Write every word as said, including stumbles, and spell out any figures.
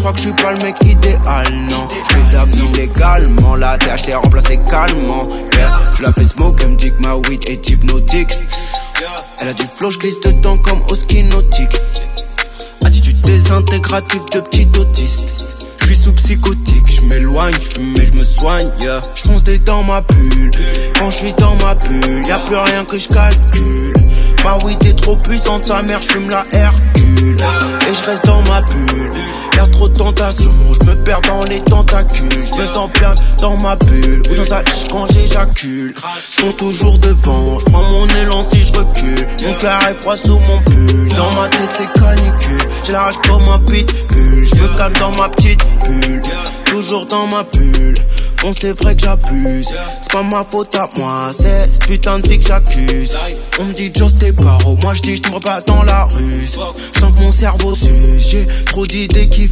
crois que je suis pas le mec idéal, non. J'fais la vie légalement, la T H C remplacé calmement. Yeah, je la fais smoke, elle me dit que ma weed est hypnotique. Elle a du flow, j'glisse dedans comme au ski nautique. Attitude désintégrative de petit autiste. J'suis sous psychotique, j'm'éloigne, j'fume et j'me soigne, yeah. J'fonce des dans ma bulle, quand j'suis dans ma bulle, y'a plus rien que j'calcule. Ma weed est trop puissante, sa mère, j'fume la Hercule. Et j'reste dans ma bulle, y'a trop de tentations, j'me perds dans les tentacules. J'me sens bien dans ma bulle, ou dans sa niche quand j'éjacule. J'fonce toujours devant, j'prends mon élan si j'recule. Mon cœur est froid sous mon pull, dans ma tête c'est canicule. J'ai la rage comme un pitbull, j'me calme dans ma petite bulle, toujours dans ma bulle. Bon c'est vrai que j'abuse, c'est pas ma faute à moi, c'est cette putain de vie que j'accuse. On me dit Joss t'es paro, moi j'dis j'tombe pas dans la rue. Je sens que mon cerveau s'use, j'ai trop d'idées qui